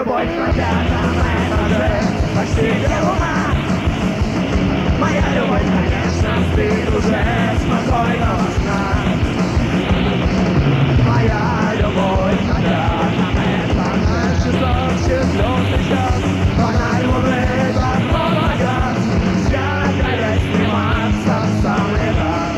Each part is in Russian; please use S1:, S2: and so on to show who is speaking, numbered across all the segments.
S1: любовь напятанная ножей почти до ума. Моя любовь, конечно, спит уже спокойного сна. Моя любовь напятанная ножей часов звездный час. Фонарь луны готова газ, взгляд горять сниматься в самый раз.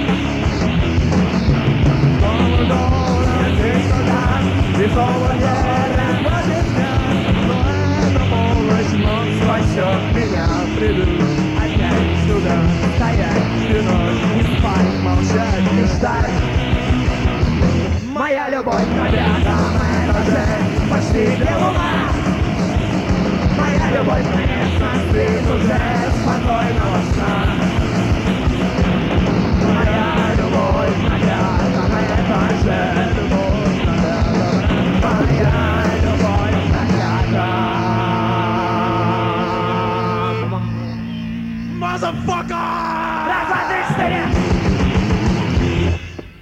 S1: Весомо верен будет свет, но эта полночь вновь спасет меня. Приду опять сюда, стоять всю ночь, не спать, молчать, не ждать. Моя любовь напятанная ножей почти до ума. Моя любовь, конечно, спит уже спокойного сна. Моя любовь напятанная ножей. Motherfucker! Раз, два, три, четыре!